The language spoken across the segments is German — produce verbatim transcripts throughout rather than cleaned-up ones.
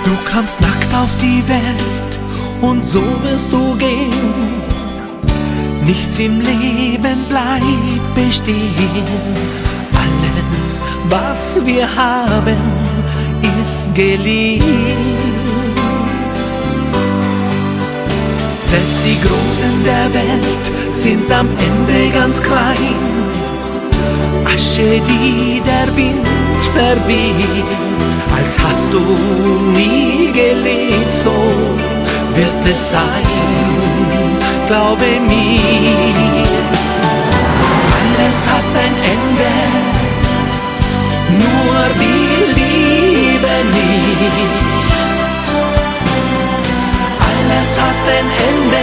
Du kamst nackt auf die Welt und so wirst du gehen. Nichts im Leben bleibt bestehen. Alles, was wir haben, ist geliehen. Selbst die Großen der Welt sind am Ende ganz klein. Asche, die der Wind verweht, als hast du nie gelebt, so wird es sein, glaube mir. Alles hat ein Ende, nur die Liebe nicht. Alles hat ein Ende,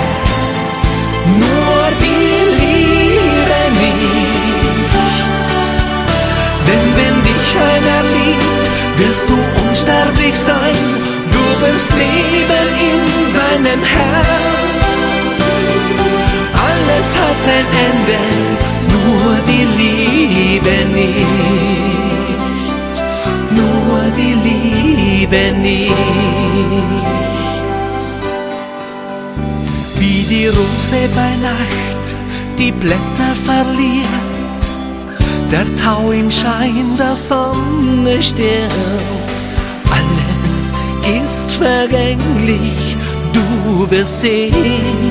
nur die Liebe nicht. Denn wenn dich einer liebt, wirst du unsterblich sein. Du wirst leben in seinem Herz. Alles hat ein Ende, nur die Liebe nicht. Nur die Liebe nicht. Wie die Rose bei Nacht die Blätter verliert, der Tau im Schein der Sonne stirbt. Alles ist vergänglich, du wirst sehen.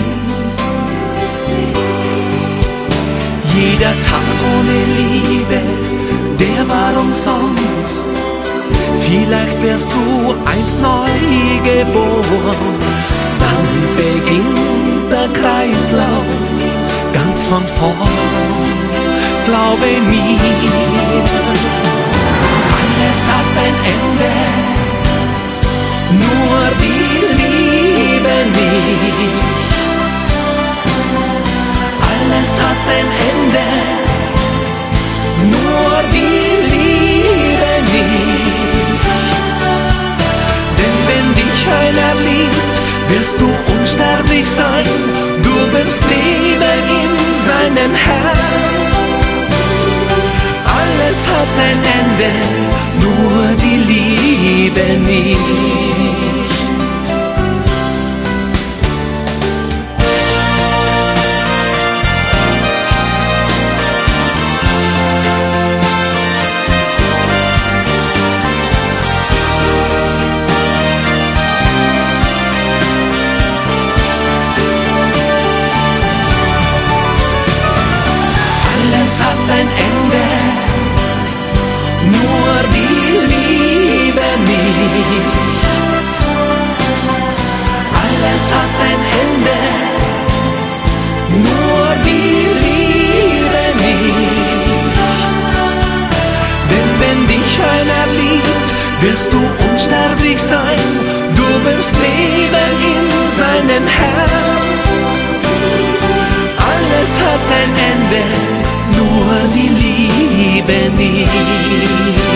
Jeder Tag ohne Liebe, der war umsonst. Vielleicht wirst du einst neu geboren, dann beginnt der Kreislauf ganz von vorn. Glaube mir, alles hat ein Ende, nur die Liebe nicht. Alles hat ein Ende, nur die Liebe nicht. Denn wenn dich einer liebt, wirst du unsterblich sein. Du wirst leben in seinem Herz. Alles hat ein Ende, nur die Liebe nicht. Alles hat ein Ende, nur die Liebe nicht. Alles hat ein Ende, nur die Liebe nicht. Denn wenn dich einer liebt, wirst du unsterblich sein. Du wirst leben in seinem Herz. Alles hat ein Ende, nur die Liebe nicht.